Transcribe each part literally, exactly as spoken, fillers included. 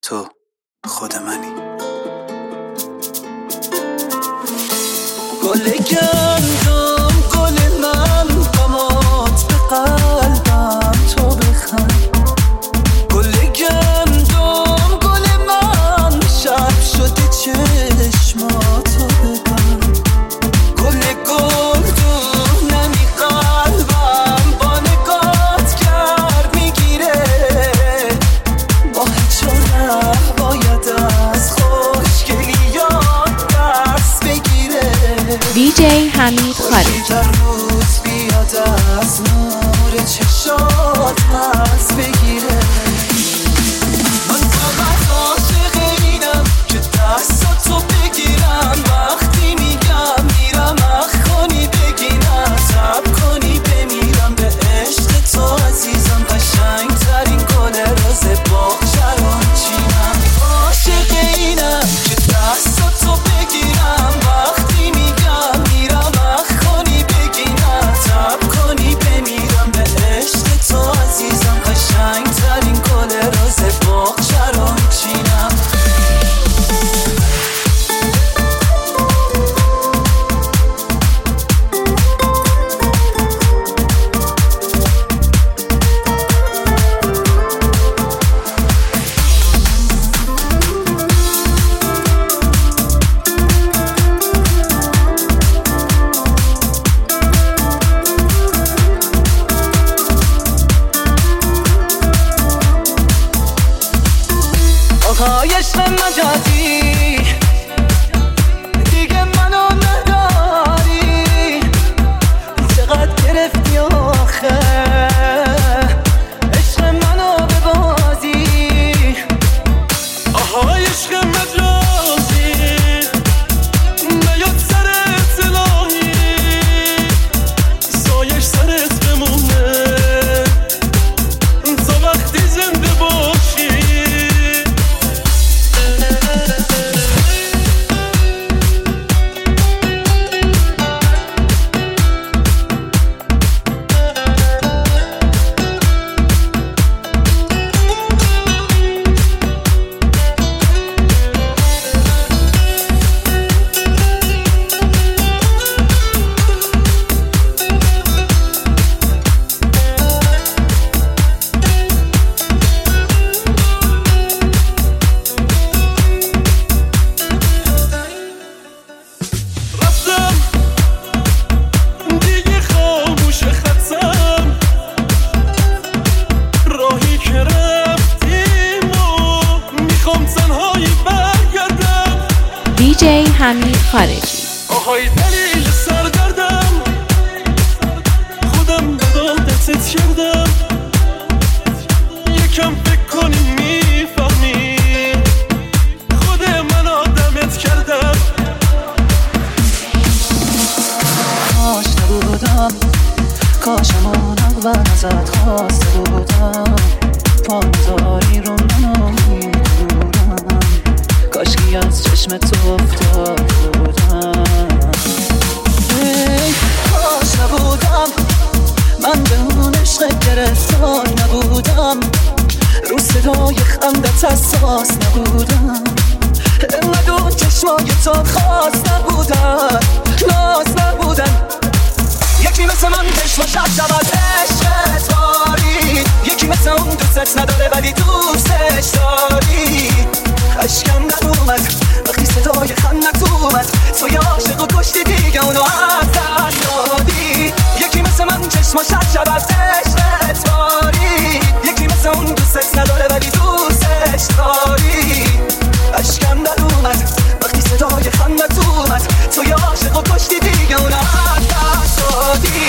تو خود منی. گل گندم گل من قامات به قلبم تو بخند. گل گندم گل من شب شده چشماتو ببند. گل گلدون نمی قلبم با نگات کرد میگیره. با هیچ باید از خوشگلیات دست بگیره. دی جی حمید خارجی. در روز بیاد از نور چشات پس بگیره. من فقط عاشق اینم که دستاتو بگیرم وقتی میگم میرم اخ کنی بگیرم صبر کنی بمیرم به عشق تو عزیزم. قشنگ ترین گل روز باغچه رو چینم. عاشق اینم که دستاتو بگیرم وقتی میگم میرم اخ کنی بگیرم صبر کنی بمیرم به عشق تو عزیزم. قشنگ ترین گل روز باغچه رو چینم. آهای عشق مجازی دیگه منو نداری. چقدر گرفتی آخه عشق منو به بازی. آهای عشق مجازی نیاد سرت الهی سایش سرت بمونه تا وقتی زنده باشی. دی جی حمید خارجی. آهای دلیل سردردم خودم به دادتت کردم. یکم فکر کنی میفهمی خود من آدمت کردم. کاش نبودم کاشمان اول ازت خواسته بودم. پا میذاری رو منو میدونم کاشکی از چشم تو افتاد بودم. ای کاش نبودم من به اون عشق گرفتار نبودم. رو صدای خندت حساس نبودم. انقدر اون چشمای تو خاص نبودن ناز نبودن. یکی مثل من چشماش شب از عشقت باری. یکی مثل اون دوستت نداره ولی دوستش داری. اشکم در اومد وقتی صدای خندت اومد. تو یه عاشق و کشتی دیگه اونو از دست دادی. یکی مثل من چشماش شب از عشقت باری. یکی مثل اون دوستت نداره ولی دوستش داری. اشکم در اومد وقتی صدای خندت اومد. تو یه عاشق و کشتی دیگه اونو از دست دادی.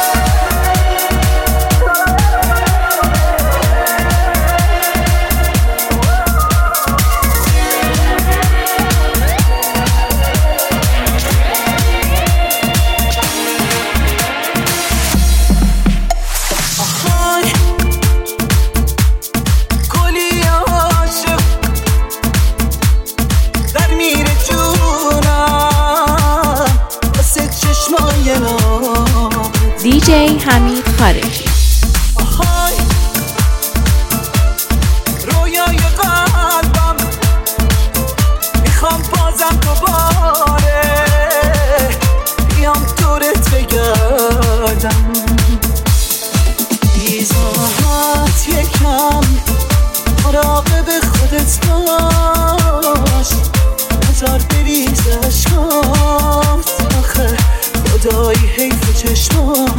دی جی حمید خارجی. رویای قلبم مراقب خودت باش، نزار بریز عشقات، آخه خدایی حیف چشمات.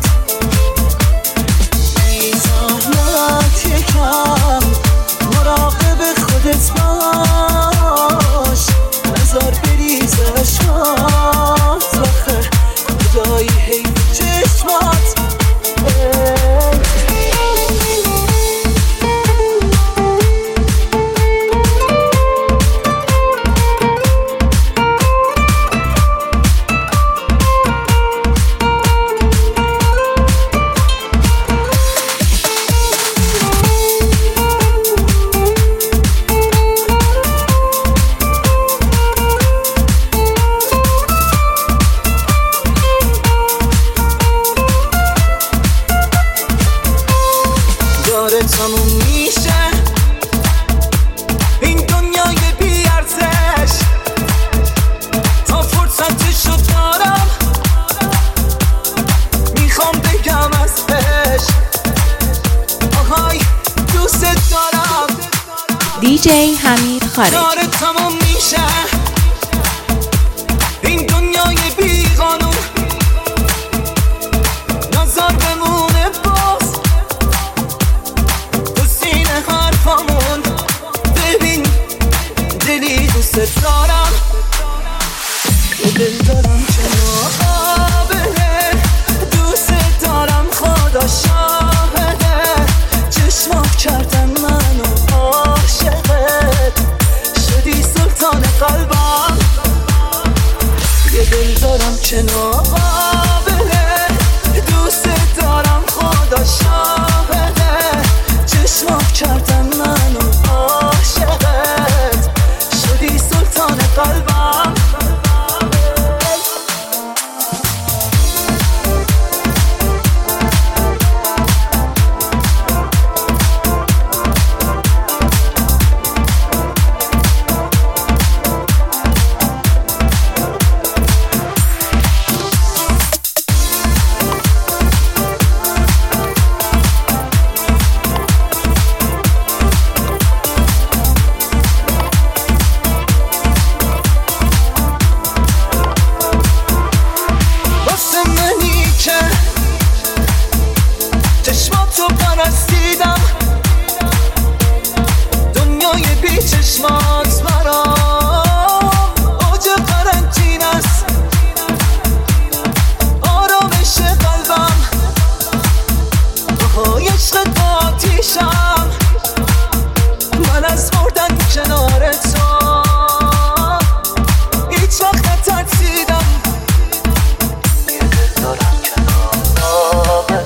بی زحمت یکم مراقب خودت باش، نزار بریز عشقات، آخه خدایی حیف چشمات. تموم میشه این دنیای بی ارزش، تا فرصتشو دارم میخوام بگم ازش، آهای دوست دارم. دیجی حمید خارجی. داره تموم میشه این دنیای بی قانون، نظر بمونه باز حرفامون، ببین دلی دوست دارم، یه دل دارم که نابه، دوست دارم خدا شاهده، چشمات کردن منو عاشقت، شدی سلطان قلبم. یه دل دارم که نابه، دوست دارم خدا شاهده، چشمات کردن منو عاشقت، شدی سلطان قلبم. چشماتو پرستیدم، دنیای بی چشمات برام اوج قرنطین است، آرامش قلبم، بهای عشقت آتیشم، من از مردن کنار تو هیچ وقت نترسیدم. یه دل دارم کنار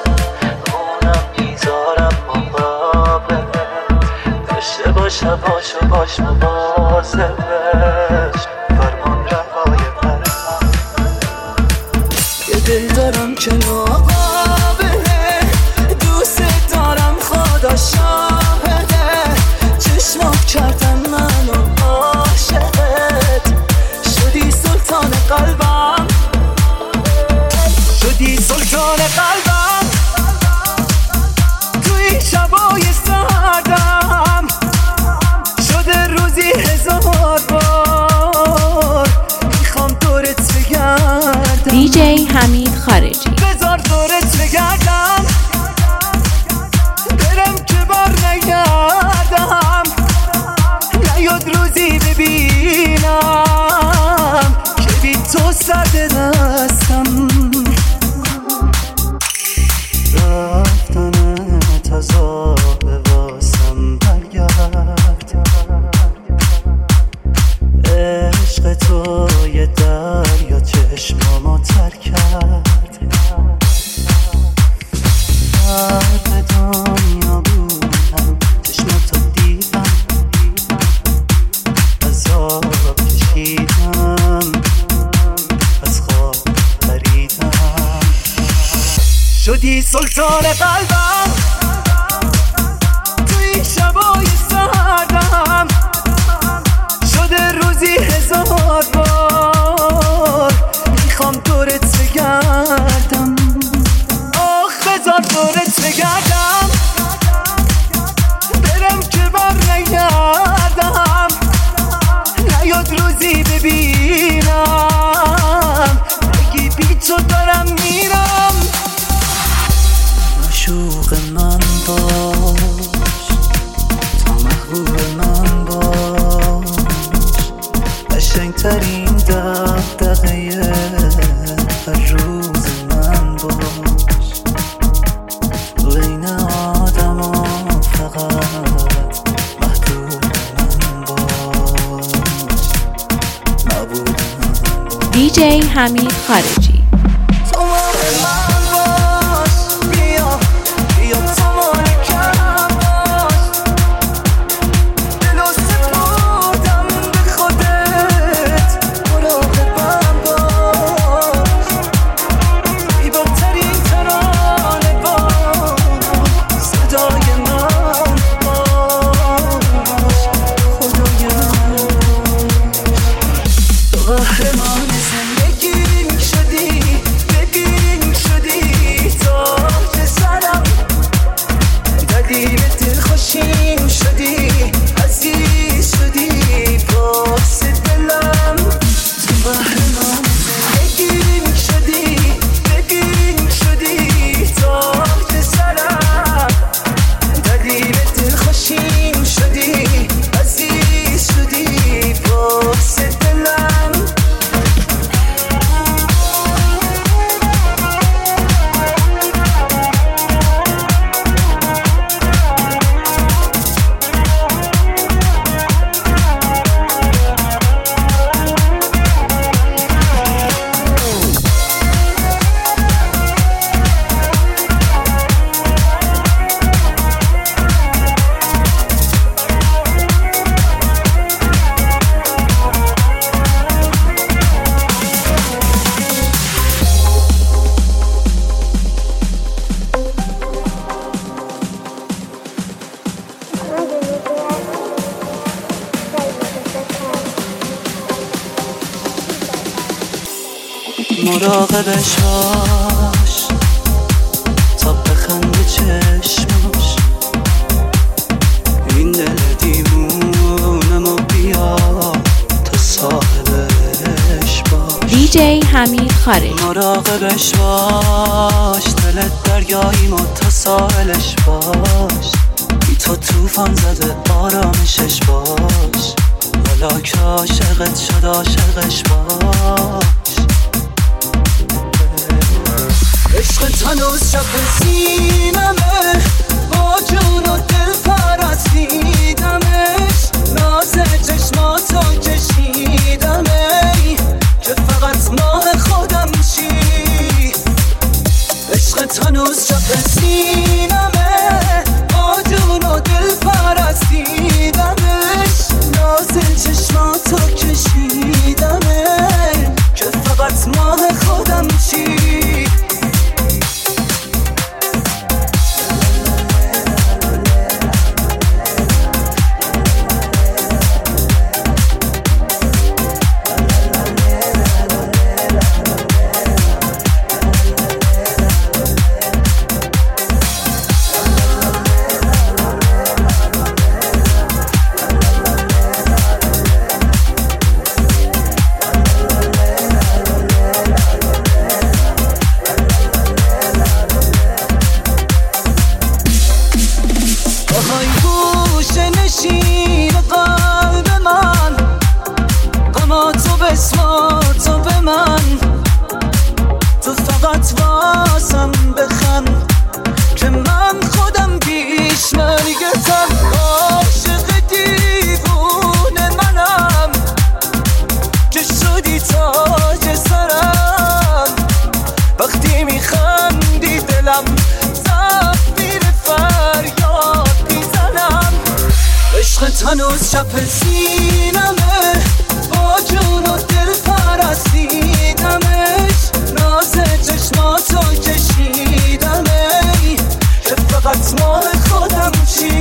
شباشو باش مواظبش، فرمان روای فرمان. یه دل دارم که نابه، دوست دارم خدا شاهده، چشمات کردن منو عاشقت، شدی سلطان قلبم، شدی سلطان قلبم. توی شبای سردم شده روزی هزار بار، میخوام دورت بگردم. دیجی حمید خارجی. بذار دورت بگردم، برم که بر نگردم، نیاد روزی ببینم که بی تو سرد دستم. رفتنت عذاب واسم برگرد، عشق تو یه دریا چشمامو تر کرد، غرق دنیا بودم چشماتو دیدم، عذاب کشیدم از خواب پریدم، شدی سلطان قلبم. توی شبای سردم شده روزی هزار بار، میخوام دورت بگردم، آخ بذار دورت بگردم، برم که بر نگردم، بهترین دغدغه هر روز من باش. بین آدم ها فقط محدود من باش. نبود من دی جی حمید خارجی. تو مال من باش، بیا بیا تو مال کم باش. دل و سپردم به خودت، مراقبم باش. زیباترین ترانه باش، صدای من باش. خدای من تو قهرمان زندگیم شدی، ببین شدی تاج سرم. دلیل دلخوشیم شدی، عزیز شدی باعث دلم. تو قهرمان زندگیم شدی، ببین شدی تاج سرم. دلیل دلخوشیم شدی، عزیز شدی باعث دلم. مراقبش باش تا بخنده چشماش. این دل دیوونم و بیا تا صاحبش باش. دی جی حمید خارجی. مراقبش باش، دلت دریایی ما تا ساحلش باش. بی تو توفان زده آرامشش باش. حالا که عاشقت شد عاشقش باش. عشقت هنوز شب سینمه، با جون و دل پرستیدمش. ناز چشماتو کشیدمه که فقط ماه خودم چی. عشقت هنوز شب سینمه، با جون و دل پرستیدمش. ناز چشماتو کشیدمه که فقط ماه خودم چی. تو به من، تو فقط واسم بخن که من خودم پیش مرگتم. عاشق دیوونه منم که شدی تاج سرم. وقتی میخندی دلم زفیر فریاد میزنم. عشقت هنوز شب سینمه، با جون و دل پرستیدمش. ناز چشماتو کشیدمه که فقط ماه خودم چی.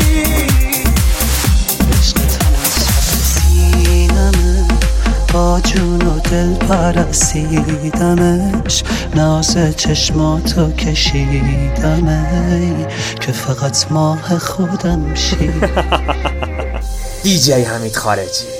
عشقت هنوز شب سینمه، با جون و دل پرستیدمش. ناز چشماتو کشیدمه که فقط ماه خودم چی. دی جی حمید خارجی.